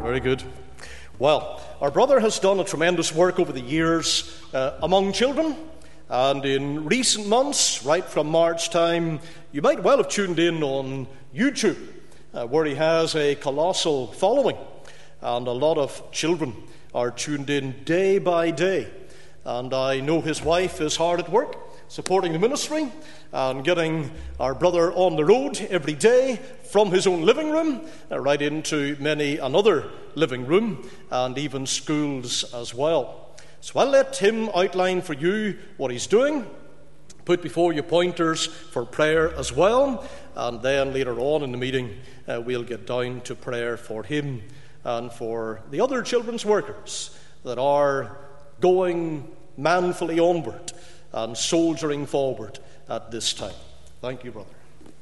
Very good. Well, our brother has done a tremendous work over the years among children, and in recent months, right from March time, you might well have tuned in on YouTube, where he has a colossal following, and a lot of children are tuned in day by day. And I know his wife is hard at work, supporting the ministry and getting our brother on the road every day from his own living room right into many another living room and even schools as well. So I'll let him outline for you what he's doing, put before you pointers for prayer as well, and then later on in the meeting we'll get down to prayer for him and for the other children's workers that are going manfully onward and soldiering forward at this time. Thank you, brother.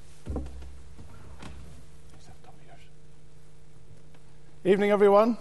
Evening, everyone.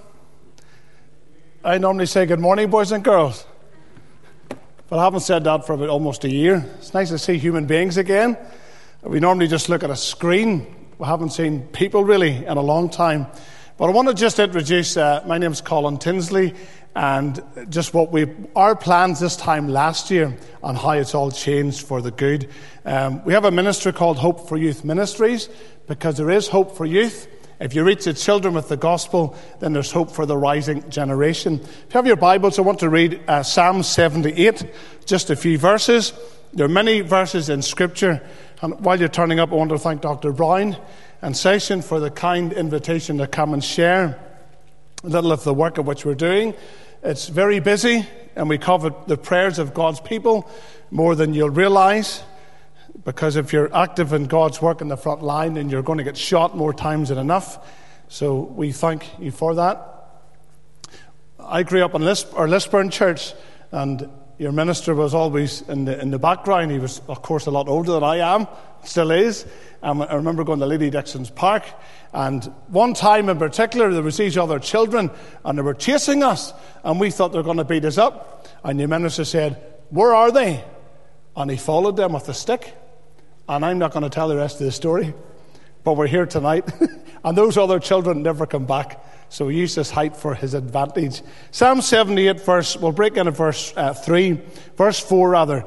I normally say good morning, boys and girls, but I haven't said that for about almost a year. It's nice to see human beings again. We normally just look at a screen. We haven't seen people really in a long time. But I want to just introduce, my name's Colin Tinsley, and just our plans this time last year on how it's all changed for the good. We have a ministry called Hope for Youth Ministries, because there is hope for youth. If you reach the children with the gospel, then there's hope for the rising generation. If you have your Bibles, I want to read Psalm 78, just a few verses. There are many verses in Scripture, and while you're turning up, I want to thank Dr. Brown and Session for the kind invitation to come and share a little of the work of which we're doing. It's very busy, and we covet the prayers of God's people more than you'll realize, because if you're active in God's work in the front line, then you're going to get shot more times than enough. So we thank you for that. I grew up in Lisburn Church, and your minister was always in the background. He was, of course, a lot older than I am, still is. I remember going to Lady Dixon's Park, and one time in particular, there was these other children, and they were chasing us, and we thought they were going to beat us up. And the minister said, "Where are they?" And he followed them with a stick. And I'm not going to tell the rest of the story, but we're here tonight, and those other children never come back. So he used this height for his advantage. Psalm 78, we'll break in at verse 4 rather.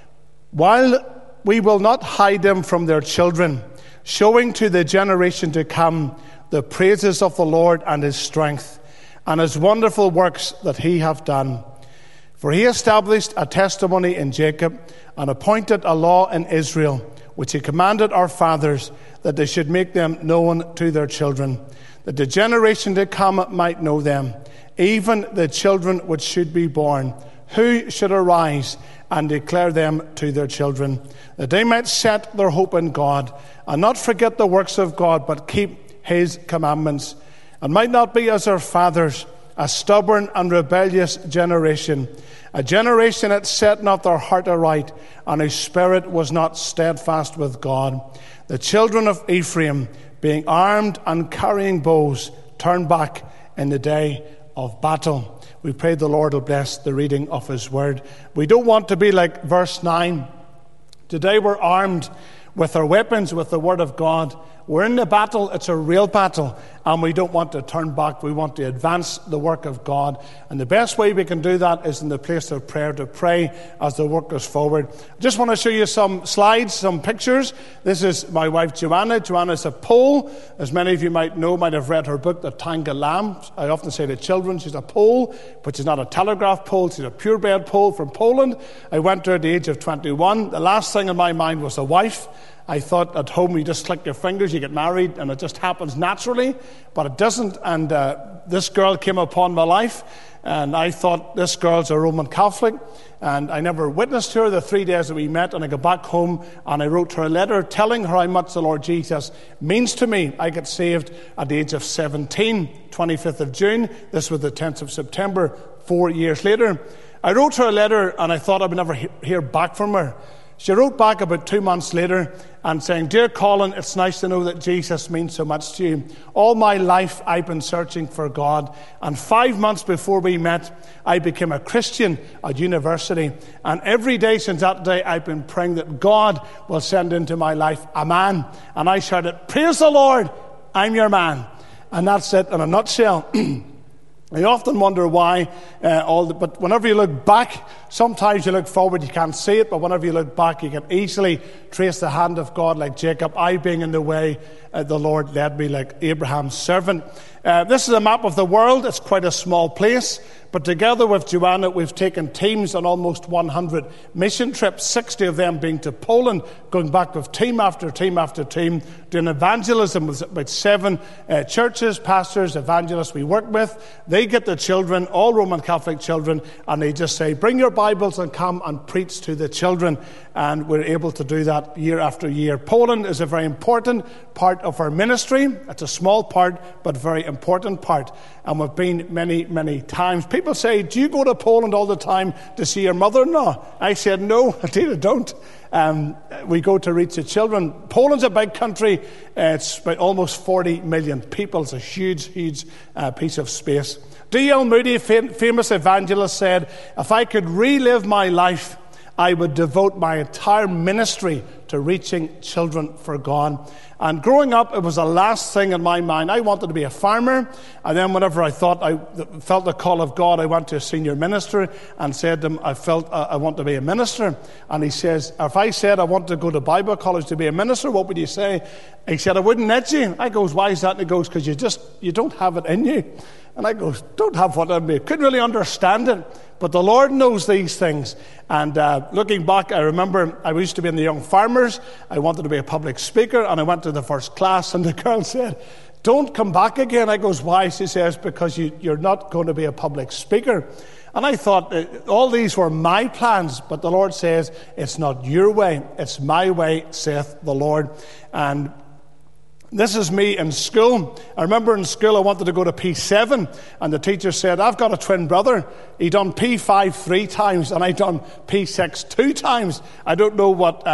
While we will not hide them from their children, showing to the generation to come the praises of the Lord and his strength, and his wonderful works that he hath done. For he established a testimony in Jacob, and appointed a law in Israel, which he commanded our fathers, that they should make them known to their children, that the generation to come might know them, even the children which should be born, who should arise and declare them to their children, that they might set their hope in God, and not forget the works of God, but keep his commandments, and might not be as their fathers, a stubborn and rebellious generation, a generation that set not their heart aright, and whose spirit was not steadfast with God. The children of Ephraim, being armed and carrying bows, turned back in the day of battle. We pray the Lord will bless the reading of his word. We don't want to be like verse 9. Today we're armed with our weapons, with the word of God. We're in the battle. It's a real battle, and we don't want to turn back. We want to advance the work of God, and the best way we can do that is in the place of prayer, to pray as the work goes forward. I just want to show you some slides, some pictures. This is my wife Joanna. Joanna's a Pole. As many of you might have read her book, The Tangled Lamb. I often say to children, she's a Pole, but she's not a telegraph pole. She's a purebred Pole from Poland. I went to her at the age of 21. The last thing in my mind was a wife. I thought at home you just click your fingers, you get married, and it just happens naturally, but it doesn't. And this girl came upon my life, and I thought, this girl's a Roman Catholic, and I never witnessed her the 3 days that we met. And I got back home and I wrote her a letter telling her how much the Lord Jesus means to me. I got saved at the age of 17, 25th of June. This was the 10th of September, 4 years later. I wrote her a letter, and I thought I would never hear back from her. She wrote back about 2 months later and saying, "Dear Colin, it's nice to know that Jesus means so much to you. All my life I've been searching for God, and 5 months before we met, I became a Christian at university. And every day since that day, I've been praying that God will send into my life a man." And I shouted, "Praise the Lord, I'm your man." And that's it in a nutshell. I often wonder why, but whenever you look back, sometimes you look forward, you can't see it, but whenever you look back, you can easily trace the hand of God like Jacob. I being in the way, the Lord led me like Abraham's servant. This is a map of the world. It's quite a small place, but together with Joanna, we've taken teams on almost 100 mission trips, 60 of them being to Poland, going back with team after team after team, doing evangelism with about 7 churches, pastors, evangelists we work with. They get the children, all Roman Catholic children, and they just say, bring your Bibles and come and preach to the children. And we're able to do that year after year. Poland is a very important part of our ministry. It's a small part, but very important part. And we've been many, many times. People say, do you go to Poland all the time to see your mother-in-law? I said, no, indeed I don't. We go to reach the children. Poland's a big country. It's about almost 40 million people. It's a huge, huge piece of space. D.L. Moody, famous evangelist, said, if I could relive my life, I would devote my entire ministry to reaching children for God. And growing up, it was the last thing in my mind. I wanted to be a farmer. And then whenever I thought I felt the call of God, I went to a senior minister and said to him, I felt I want to be a minister. And he says, if I said I want to go to Bible college to be a minister, what would you say? He said, I wouldn't let you. I goes, why is that? And he goes, because you don't have it in you. And I goes, don't have what in me. Couldn't really understand it. But the Lord knows these things. And looking back, I remember I used to be in the Young Farmers. I wanted to be a public speaker, and I went to the first class, and the girl said, don't come back again. I goes, why? She says, because you're not going to be a public speaker. And I thought all these were my plans, but the Lord says, it's not your way, it's my way, saith the Lord. And this is me in school. I remember in school I wanted to go to P7, and the teacher said, I've got a twin brother. He done P5 3 times, and I done P6 2 times. I don't know what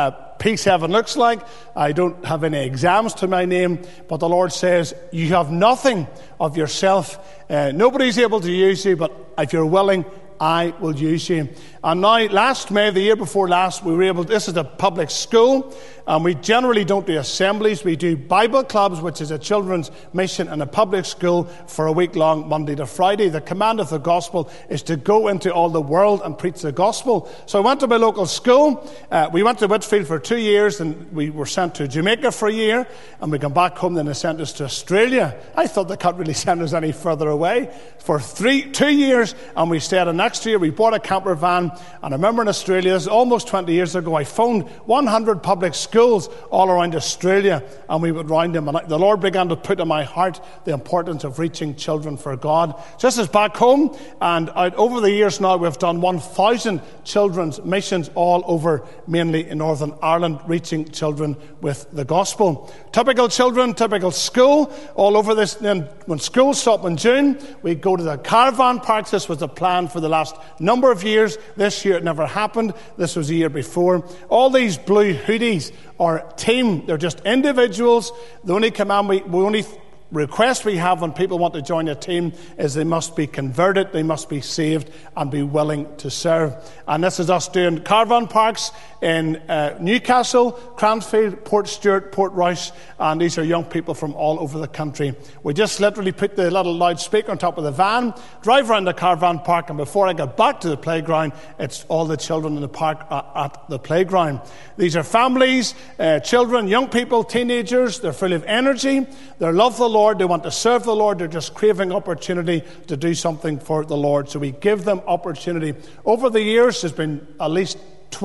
P7 looks like. I don't have any exams to my name, but the Lord says, you have nothing of yourself. Nobody's able to use you, but if you're willing, I will use you. And now, last May, the year before last, we were able, this is a public school, and we generally don't do assemblies. We do Bible clubs, which is a children's mission in a public school for a week long, Monday to Friday. The command of the gospel is to go into all the world and preach the gospel. So I went to my local school. We went to Whitfield for 2 years, and we were sent to Jamaica for a year, and we come back home, then they sent us to Australia. I thought they can't really send us any further away. For 2 years, and we stayed. And next year, we bought a camper van. And I remember in Australia, this is almost 20 years ago, I phoned 100 public schools all around Australia, and we would round them. And the Lord began to put in my heart the importance of reaching children for God. Just as back home, and over the years now, we've done 1,000 children's missions all over, mainly in Northern Ireland, reaching children with the gospel. Typical children, typical school, all over this. Then when school stopped in June, we go to the caravan parks. This was the plan for the last number of years. This year it never happened. This was the year before. All these blue hoodies are team. They're just individuals. The only command we only request we have when people want to join a team is they must be converted, they must be saved, and be willing to serve. And this is us doing caravan parks in Newcastle, Cranfield, Port Stewart, Port Royce, and these are young people from all over the country. We just literally put the little loudspeaker on top of the van, drive around the caravan park, and before I get back to the playground, it's all the children in the park at the playground. These are families, children, young people, teenagers. They're full of energy. They love the Lord. They want to serve the Lord. They're just craving opportunity to do something for the Lord. So we give them opportunity. Over the years, there's been at least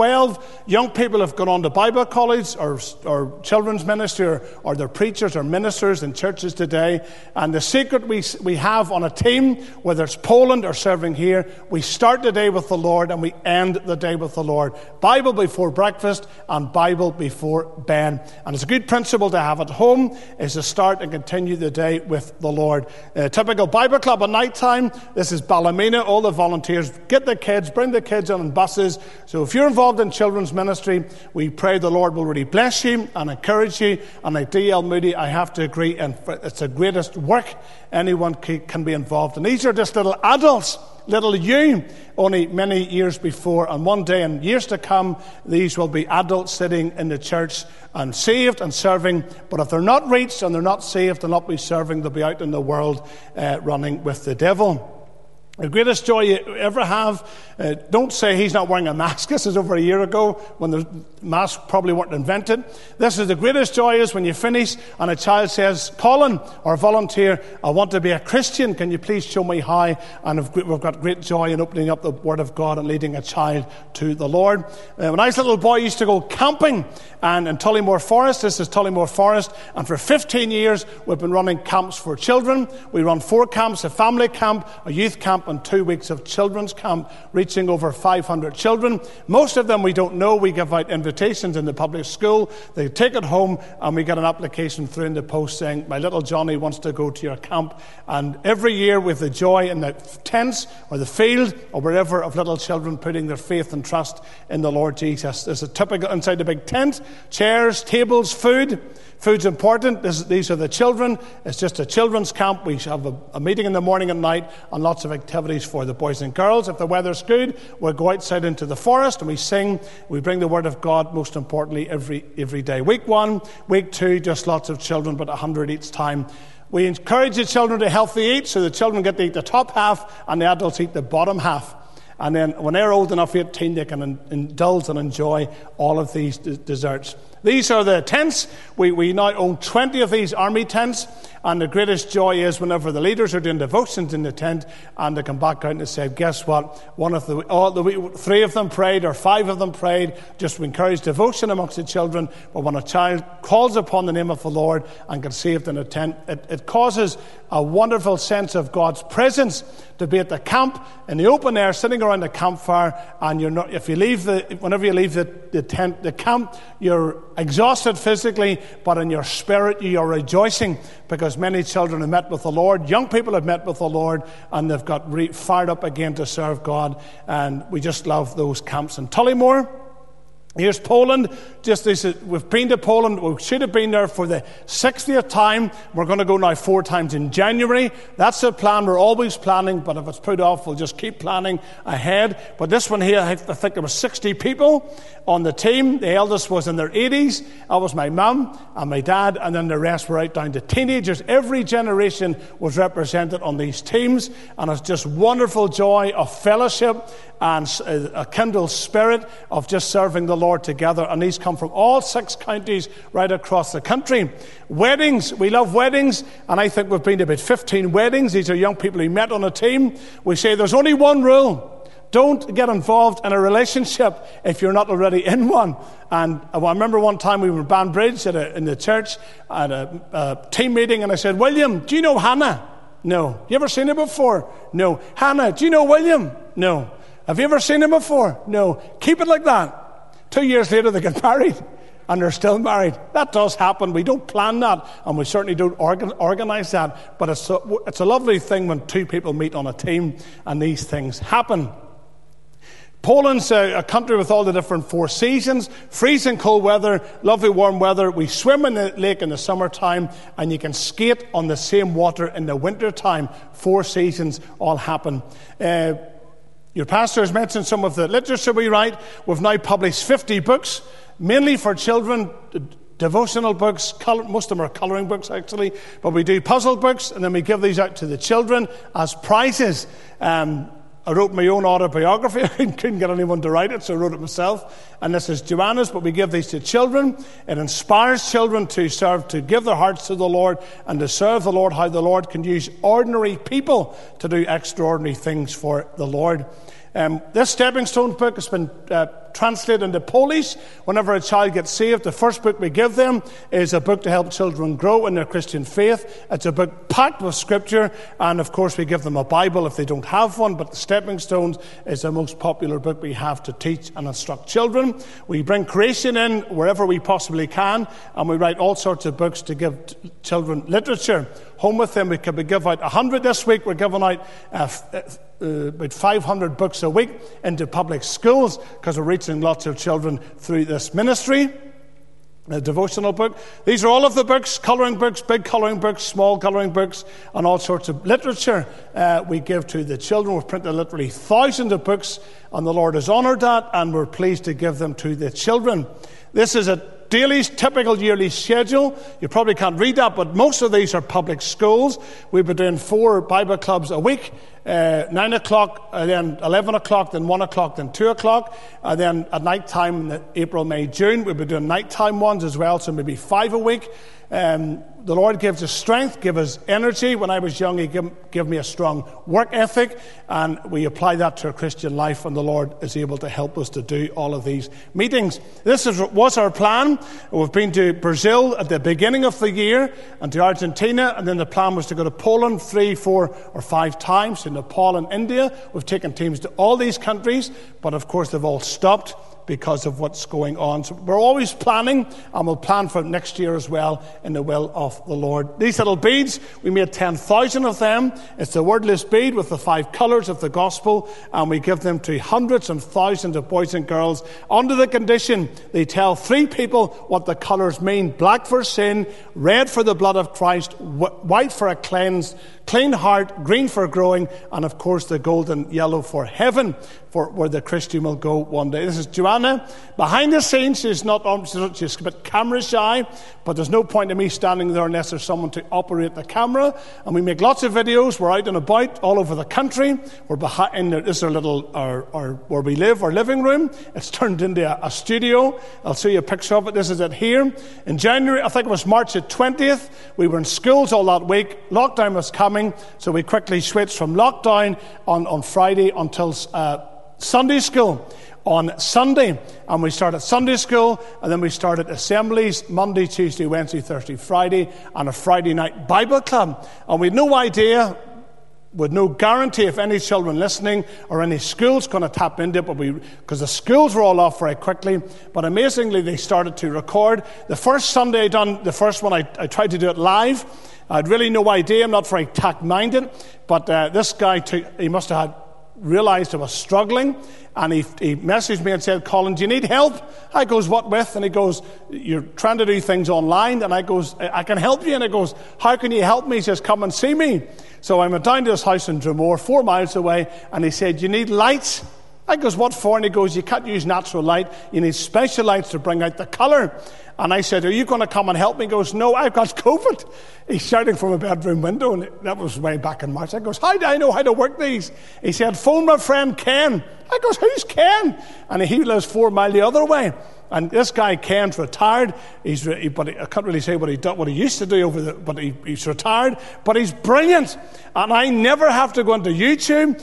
12 young people have gone on to Bible college or children's ministry or they're preachers or ministers in churches today. And the secret we have on a team, whether it's Poland or serving here, we start the day with the Lord and we end the day with the Lord. Bible before breakfast and Bible before bed. And it's a good principle to have at home is to start and continue the day with the Lord. Typical Bible club at night time. This is Ballymena. All the volunteers get the kids, bring the kids on buses. So if you're involved in children's ministry, we pray the Lord will really bless you and encourage you. And like D.L. Moody, I have to agree, and it's the greatest work anyone can be involved in. These are just little adults, little you, only many years before. And one day in years to come, these will be adults sitting in the church and saved and serving. But if they're not reached and they're not saved, they'll not be serving. They'll be out in the world running with the devil. The greatest joy you ever have, don't say he's not wearing a mask. This is over a year ago when the masks probably weren't invented. This is the greatest joy is when you finish and a child says, Colin, or volunteer, I want to be a Christian. Can you please show me how? And we've got great joy in opening up the Word of God and leading a child to the Lord. When I was a little boy, I used to go camping and in Tullymore Forest. This is Tullymore Forest. And for 15 years, we've been running camps for children. We run 4 camps, a family camp, a youth camp, and 2 weeks of children's camp, reaching over 500 children. Most of them we don't know. We give out invitations in the public school. They take it home, and we get an application through in the post saying, my little Johnny wants to go to your camp. And every year with the joy in the tents or the field or wherever of little children putting their faith and trust in the Lord Jesus. There's a typical inside the big tent, chairs, tables, food. Food's important. These are the children. It's just a children's camp. We have a meeting in the morning and night and lots of activities for the boys and girls. If the weather's good, we'll go outside into the forest and we sing. We bring the Word of God, most importantly, every day. Week 1, week 2, just lots of children, but 100 each time. We encourage the children to healthy eat, so the children get to eat the top half and the adults eat the bottom half. And then when they're old enough, 18, they can indulge and enjoy all of these desserts. These are the tents. We now own 20 of these army tents. And the greatest joy is whenever the leaders are doing devotions in the tent and they come back out and they say, guess what? 3 of them prayed or 5 of them prayed. Just to encourage devotion amongst the children. But when a child calls upon the name of the Lord and gets saved in a tent, it causes a wonderful sense of God's presence to be at the camp in the open air, sitting around the campfire. And whenever you leave the tent, the camp, you're exhausted physically, but in your spirit you are rejoicing because many children have met with the Lord, young people have met with the Lord, and they've got fired up again to serve God. And we just love those camps in Tullymore. Here's Poland. We've been to Poland. We should have been there for the 60th time. We're going to go now 4 times in January. That's the plan. We're always planning, but if it's put off, we'll just keep planning ahead. But this one here, I think there were 60 people on the team. The eldest was in their 80s. That was my mum and my dad, and then the rest were out down to teenagers. Every generation was represented on these teams, and it's just wonderful joy of fellowship and a kindled spirit of just serving the Lord together. And these come from all 6 counties right across the country. Weddings, we love weddings, and I think we've been to about 15 weddings. These are young people who met on a team. We say there's only one rule. Don't get involved in a relationship if you're not already in one. And I remember one time we were in Banbridge in the church at a team meeting, and I said, William, do you know Hannah? No. You ever seen her before? No. Hannah, do you know William? No. Have you ever seen him before? No. Keep it like that. 2 years later, they get married, and they're still married. That does happen. We don't plan that, and we certainly don't organize that. But it's a lovely thing when 2 people meet on a team, and these things happen. Poland's a country with all the different 4 seasons, freezing cold weather, lovely warm weather. We swim in the lake in the summertime, and you can skate on the same water in the winter time. 4 seasons all happen. Your pastor has mentioned some of the literature we write. We've now published 50 books, mainly for children, devotional books. Most of them are colouring books, actually. But we do puzzle books, and then we give these out to the children as prizes. I wrote my own autobiography. I couldn't get anyone to write it, so I wrote it myself. And this is Joanna's, but we give these to children. It inspires children to serve, to give their hearts to the Lord and to serve the Lord, how the Lord can use ordinary people to do extraordinary things for the Lord. This Stepping Stones book has been translated into Polish. Whenever a child gets saved, the first book we give them is a book to help children grow in their Christian faith. It's a book packed with scripture, and of course we give them a Bible if they don't have one, but the Stepping Stones is the most popular book we have to teach and instruct children. We bring creation in wherever we possibly can, and we write all sorts of books to give children literature. home with them. We could give out 100 this week. We're giving out about 500 books a week into public schools because we're reaching lots of children through this ministry. A devotional book. These are all of the books, colouring books, big colouring books, small colouring books, and all sorts of literature we give to the children. We've printed literally thousands of books, and the Lord has honoured that, and we're pleased to give them to the children. This is a daily, typical yearly schedule. You probably can't read that, but most of these are public schools. We've been doing 4 Bible clubs a week, 9 o'clock, then 11 o'clock, then 1 o'clock, then 2 o'clock. And then at night time, in April, May, June, we've been doing nighttime ones as well, so maybe 5 a week. The Lord gives us strength, gives us energy. When I was young, He gave me a strong work ethic, and we apply that to our Christian life, and the Lord is able to help us to do all of these meetings. This was our plan. We've been to Brazil at the beginning of the year, and to Argentina, and then the plan was to go to Poland 3, 4, or 5 times, to Nepal and India. We've taken teams to all these countries, but of course they've all stopped because of what's going on. So we're always planning, and we'll plan for next year as well in the will of the Lord. These little beads, we made 10,000 of them. It's the wordless bead with the 5 colours of the gospel, and we give them to hundreds and thousands of boys and girls under the condition they tell 3 people what the colours mean: black for sin, red for the blood of Christ, white for a clean heart, green for growing, and of course the golden yellow for heaven, for where the Christian will go one day. This is Joanna. Behind the scenes, she's a bit camera shy, but there's no point in me standing there unless there's someone to operate the camera. And we make lots of videos. We're out and about all over the country. We're behind. This is our little, our where we live, our living room. It's turned into a studio. I'll show you a picture of it. This is it here. In January, I think it was March the 20th, we were in schools all that week. Lockdown was coming, so we quickly switched from lockdown on Friday until Sunday school on Sunday, and we started Sunday school, and then we started assemblies Monday, Tuesday, Wednesday, Thursday, Friday, and a Friday night Bible club. And we had no idea, with no guarantee if any children listening or any schools going to tap into it, but because the schools were all off very quickly. But amazingly, they started to record. The first Sunday I done, the first one, I tried to do it live. I had really no idea. I'm not very tact-minded, but this guy he must have had realised I was struggling, and he messaged me and said, "Colin, do you need help?" I goes, "What with?" And he goes, "You're trying to do things online." And I goes, "I can help you." And he goes, "How can you help me?" He says, "Come and see me." So I went down to his house in Drumore, 4 miles away, and he said, "You need lights?" I goes, "What for?" And he goes, "You can't use natural light. You need special lights to bring out the colour." And I said, "Are you going to come and help me?" He goes, "No, I've got COVID." He's shouting from a bedroom window, and that was way back in March. I goes, "How do I know how to work these?" He said, "Phone my friend Ken." I goes, "Who's Ken?" And he lives 4 miles the other way. And this guy, Ken's retired. But I can't really say what he used to do but he's retired. But he's brilliant. And I never have to go into YouTube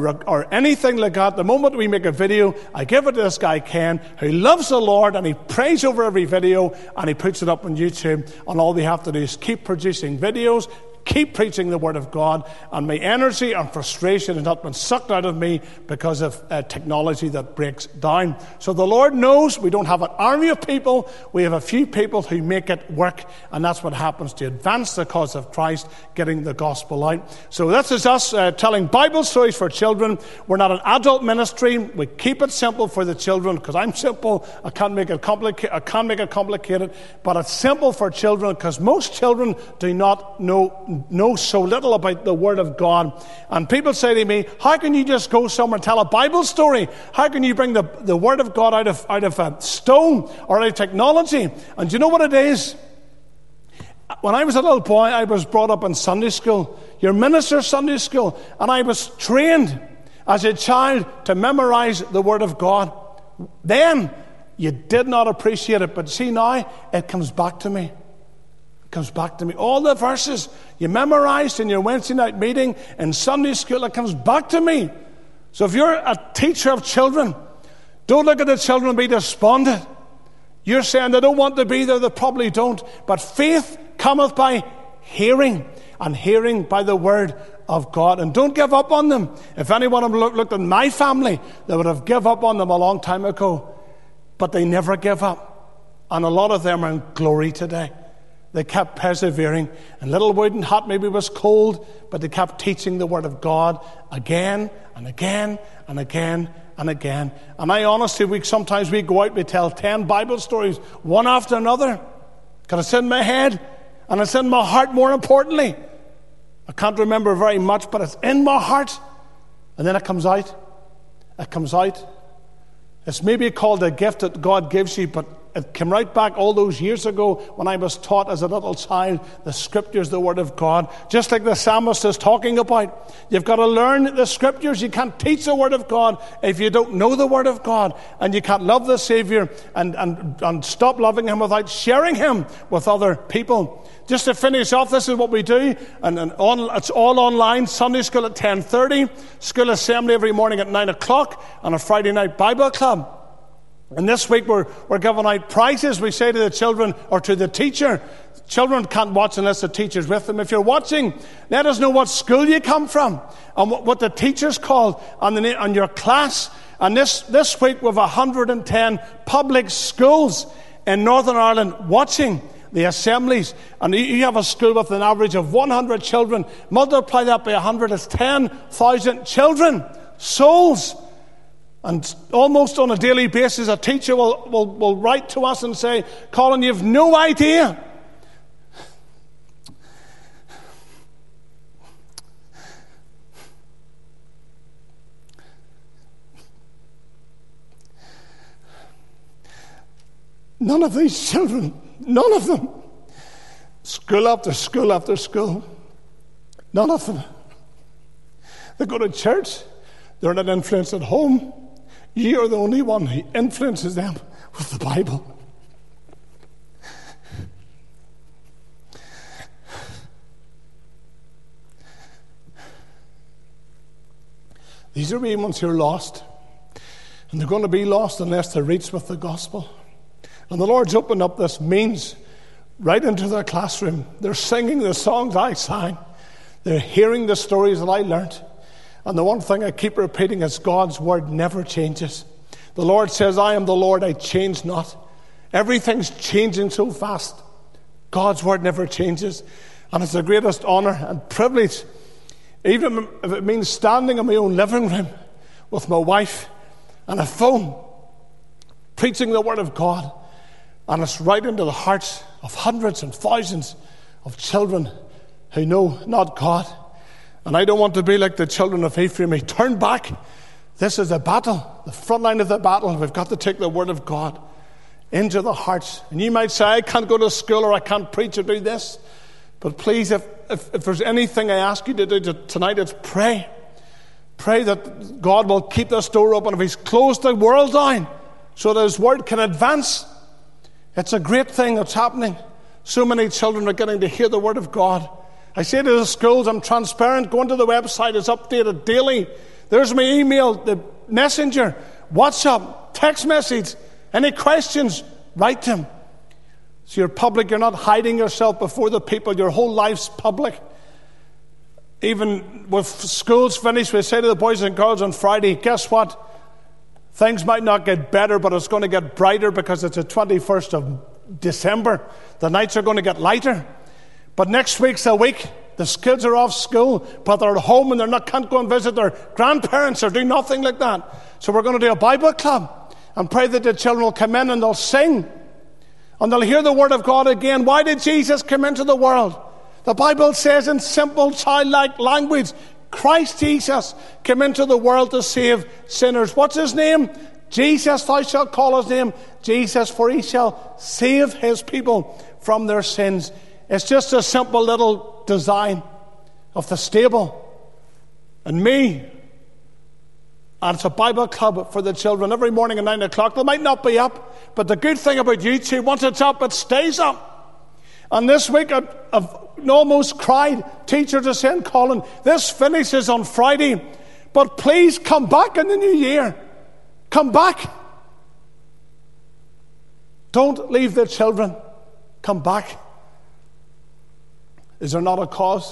or anything like that. The moment we make a video, I give it to this guy, Ken, who loves the Lord, and he prays over every video, and he puts it up on YouTube. And all we have to do is keep producing videos, keep preaching the Word of God, and my energy and frustration has not been sucked out of me because of technology that breaks down. So the Lord knows we don't have an army of people. We have a few people who make it work, and that's what happens to advance the cause of Christ, getting the gospel out. So this is us telling Bible stories for children. We're not an adult ministry. We keep it simple for the children because I'm simple. I can't make it complicated, but it's simple for children because most children do not know so little about the Word of God. And people say to me, "How can you just go somewhere and tell a Bible story? How can you bring the Word of God out of a stone or out of technology?" And do you know what it is? When I was a little boy, I was brought up in Sunday school, your minister's Sunday school, and I was trained as a child to memorize the Word of God. Then you did not appreciate it, but see now, it comes back to me. Comes back to me. All the verses you memorized in your Wednesday night meeting in Sunday school, it comes back to me. So if you're a teacher of children, don't look at the children and be despondent. You're saying they don't want to be there, they probably don't. But faith cometh by hearing, and hearing by the Word of God. And don't give up on them. If anyone had looked at my family, they would have given up on them a long time ago. But they never give up. And a lot of them are in glory today. They kept persevering. And little wooden hut maybe was cold, but they kept teaching the Word of God again and again and again and again. And I honestly, sometimes we go out, we tell 10 Bible stories, one after another. Because it's in my head, and it's in my heart more importantly. I can't remember very much, but it's in my heart. And then it comes out. It comes out. It's maybe called a gift that God gives you, but it came right back all those years ago when I was taught as a little child the Scriptures, the Word of God. Just like the psalmist is talking about. You've got to learn the Scriptures. You can't teach the Word of God if you don't know the Word of God. And you can't love the Savior and stop loving Him without sharing Him with other people. Just to finish off, this is what we do. It's all online. Sunday school at 10:30. School assembly every morning at 9 o'clock. And a Friday night Bible club. And this week we're giving out prizes. We say to the children or to the teacher, children can't watch unless the teacher's with them. If you're watching, let us know what school you come from and what the teacher's called on your class. And this week we have 110 public schools in Northern Ireland watching the assemblies. And you have a school with an average of 100 children. Multiply that by 100, it's 10,000 children, souls. And almost on a daily basis, a teacher will write to us and say, Colin, you've no idea. None of these children, none of them, school after school after school, none of them. They go to church, they're not influenced at home. You are the only one who influences them with the Bible. These are wee ones who are lost. And they're going to be lost unless they're reached with the gospel. And the Lord's opened up this means right into their classroom. They're singing the songs I sang. They're hearing the stories that I learnt. And the one thing I keep repeating is God's word never changes. The Lord says, I am the Lord, I change not. Everything's changing so fast. God's word never changes. And it's the greatest honour and privilege, even if it means standing in my own living room with my wife and a phone, preaching the word of God. And it's right into the hearts of hundreds and thousands of children who know not God. And I don't want to be like the children of Ephraim. He turned back. This is a battle, the front line of the battle. We've got to take the word of God into the hearts. And you might say, I can't go to school or I can't preach or do this. But please, if there's anything I ask you to do tonight, it's pray. Pray that God will keep this door open. If He's closed the world down so that His word can advance, it's a great thing that's happening. So many children are getting to hear the word of God. I say to the schools, I'm transparent. Go onto the website. It's updated daily. There's my email, the messenger, WhatsApp, text message. Any questions, write them. So you're public. You're not hiding yourself before the people. Your whole life's public. Even with schools finished, we say to the boys and girls on Friday, guess what? Things might not get better, but it's going to get brighter because it's the 21st of December. The nights are going to get lighter. But next week's a week. The kids are off school, but they're at home and can't go and visit their grandparents or do nothing like that. So we're going to do a Bible club and pray that the children will come in and they'll sing. And they'll hear the word of God again. Why did Jesus come into the world? The Bible says in simple childlike language, Christ Jesus came into the world to save sinners. What's His name? Jesus, thou shalt call His name Jesus, for He shall save His people from their sins. It's just a simple little design of the stable and me. And it's a Bible club for the children every morning at 9 o'clock. They might not be up, but the good thing about YouTube, once it's up, it stays up. And this week I've almost cried. Teachers are saying, Colin, this finishes on Friday, but please come back in the new year. Come back. Don't leave the children. Come back. Is there not a cause?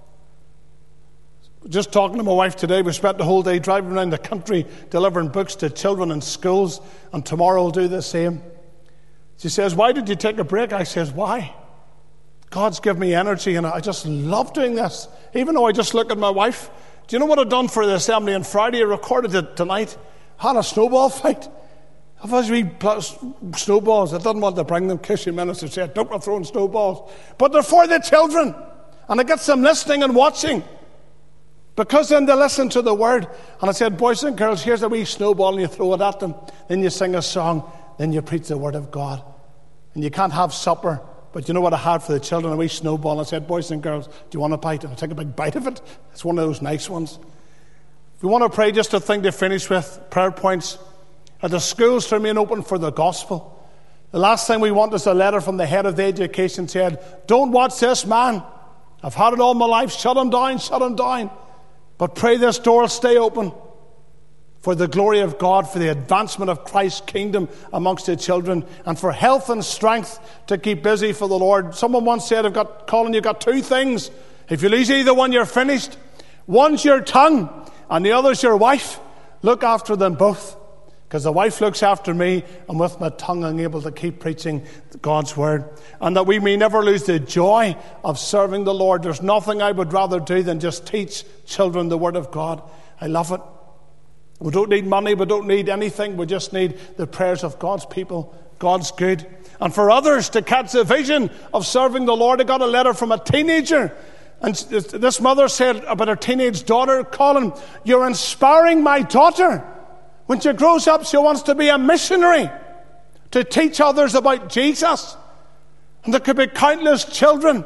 Just talking to my wife today, we spent the whole day driving around the country delivering books to children in schools, and tomorrow we'll do the same. She says, why did you take a break? I says, why? God's given me energy, and I just love doing this. Even though I just look at my wife. Do you know what I've done for the assembly on Friday? I recorded it tonight. I had a snowball fight. I've always wee snowballs. I didn't want to bring them. Kishy minister said, don't be throwing snowballs. But they're for the children. And it gets them listening and watching. Because then they listen to the word. And I said, boys and girls, here's a wee snowball, and you throw it at them. Then you sing a song. Then you preach the word of God. And you can't have supper. But you know what I had for the children? A wee snowball. And I said, boys and girls, do you want a bite? And I take a big bite of it. It's one of those nice ones. If we want to pray, just a thing to finish with, prayer points. At the schools to remain open for the gospel. The last thing we want is a letter from the head of the education said, don't watch this man. I've had it all my life. Shut him down, shut him down. But pray this door will stay open for the glory of God, for the advancement of Christ's kingdom amongst the children, and for health and strength to keep busy for the Lord. Someone once said, Colin, you've got two things. If you lose either one, you're finished. One's your tongue, and the other's your wife. Look after them both. Because the wife looks after me, and with my tongue I'm able to keep preaching God's word. And that we may never lose the joy of serving the Lord. There's nothing I would rather do than just teach children the word of God. I love it. We don't need money, we don't need anything. We just need the prayers of God's people. God's good. And for others to catch the vision of serving the Lord, I got a letter from a teenager. And this mother said about her teenage daughter, Colin, you're inspiring my daughter. When she grows up, she wants to be a missionary to teach others about Jesus. And there could be countless children.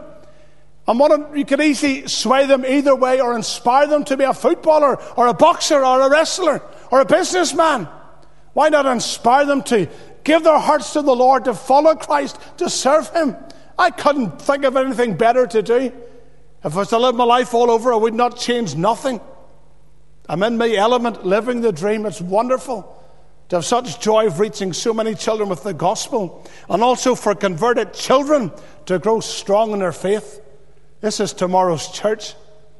And you could easily sway them either way or inspire them to be a footballer or a boxer or a wrestler or a businessman. Why not inspire them to give their hearts to the Lord, to follow Christ, to serve Him? I couldn't think of anything better to do. If I was to live my life all over, I would not change nothing. I'm in my element, living the dream. It's wonderful to have such joy of reaching so many children with the gospel, and also for converted children to grow strong in their faith. This is tomorrow's church.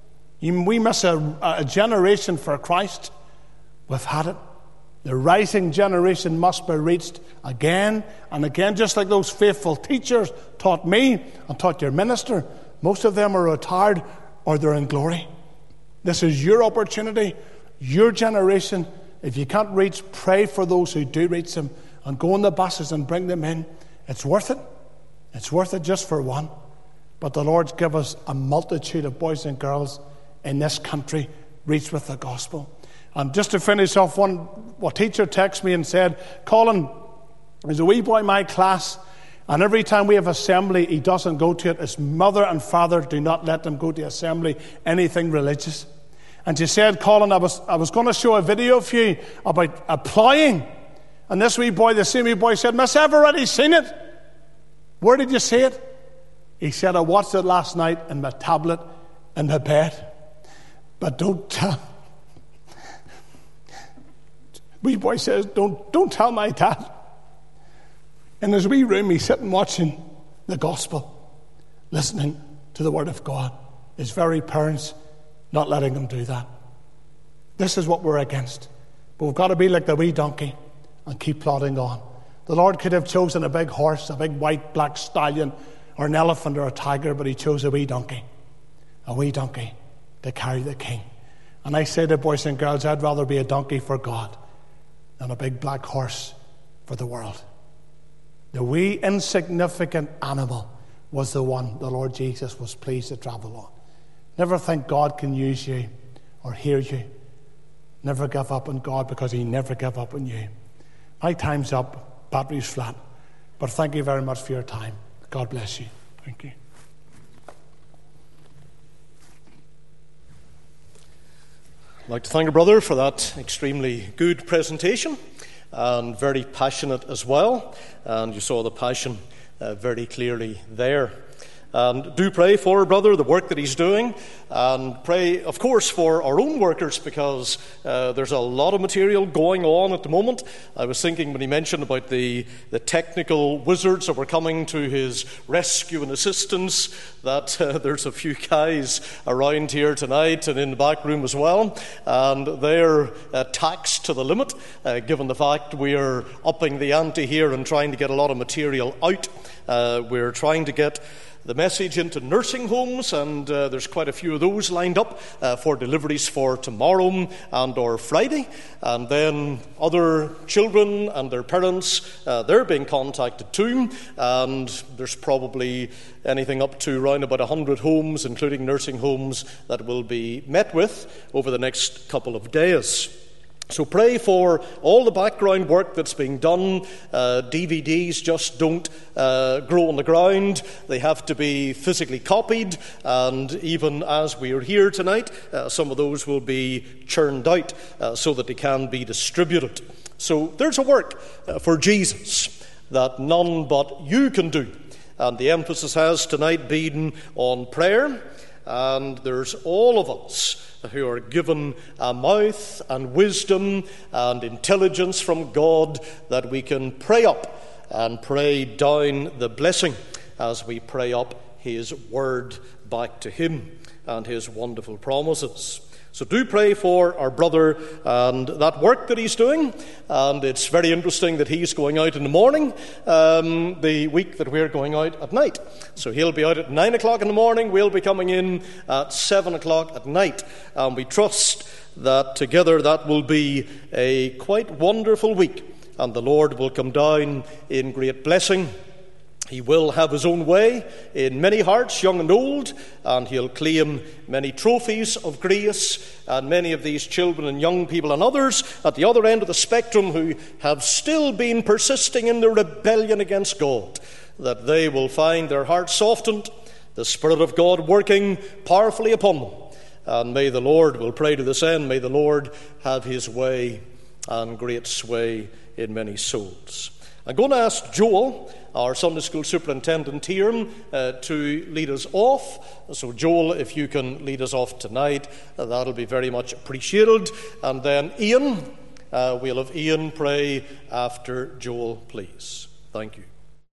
We miss a generation for Christ. We've had it. The rising generation must be reached again and again, just like those faithful teachers taught me and taught your minister. Most of them are retired or they're in glory. This is your opportunity, your generation. If you can't reach, pray for those who do reach them and go on the buses and bring them in. It's worth it. It's worth it just for one. But the Lord's give us a multitude of boys and girls in this country reached with the gospel. And just to finish off, one teacher texted me and said, Colin, there's a wee boy in my class, and every time we have assembly, he doesn't go to it. His mother and father do not let them go to assembly, anything religious. And she said, Colin, I was going to show a video for you about applying. And this wee boy, the same wee boy, said, Miss, I've already seen it. Where did you see it? He said, I watched it last night in my tablet in my bed. But don't tell. Wee boy says, don't tell my dad. In his wee room, he's sitting watching the gospel, listening to the word of God. His very parents not letting him do that. This is what we're against. But we've got to be like the wee donkey and keep plodding on. The Lord could have chosen a big horse, a big white black stallion, or an elephant or a tiger, but He chose a wee donkey to carry the King. And I say to boys and girls, I'd rather be a donkey for God than a big black horse for the world. The wee insignificant animal was the one the Lord Jesus was pleased to travel on. Never think God can use you or hear you. Never give up on God, because He never gave up on you. My time's up. Battery's flat. But thank you very much for your time. God bless you. Thank you. I'd like to thank our brother for that extremely good presentation, and very passionate as well. And you saw the passion very clearly there. And do pray for our brother, the work that he's doing, and pray, of course, for our own workers, because there's a lot of material going on at the moment. I was thinking when he mentioned about the technical wizards that were coming to his rescue and assistance, that there's a few guys around here tonight and in the back room as well, and they're taxed to the limit, given the fact we are upping the ante here and trying to get a lot of material out. We're trying to get the message into nursing homes, and there's quite a few of those lined up for deliveries for tomorrow and or Friday. And then other children and their parents, they're being contacted too, and there's probably anything up to around about 100 homes, including nursing homes, that will be met with over the next couple of days. So pray for all the background work that's being done. DVDs just don't grow on the ground. They have to be physically copied, and even as we are here tonight, some of those will be churned out so that they can be distributed. So there's a work for Jesus that none but you can do. And the emphasis has tonight been on prayer, and there's all of us who are given a mouth and wisdom and intelligence from God that we can pray up and pray down the blessing as we pray up His word back to Him and His wonderful promises. So do pray for our brother and that work that he's doing. And it's very interesting that he's going out in the morning the week that we're going out at night. So he'll be out at 9 o'clock in the morning. We'll be coming in at 7 o'clock at night. And we trust that together that will be a quite wonderful week. And the Lord will come down in great blessing. He will have His own way in many hearts, young and old, and He'll claim many trophies of grace. And many of these children and young people and others at the other end of the spectrum who have still been persisting in their rebellion against God, that they will find their hearts softened, the Spirit of God working powerfully upon them. And may the Lord, we'll pray to this end, may the Lord have His way and great sway in many souls. I'm going to ask Joel, our Sunday school superintendent here, to lead us off. So Joel, if you can lead us off tonight, that'll be very much appreciated. And then Ian, we'll have Ian pray after Joel, please. Thank you.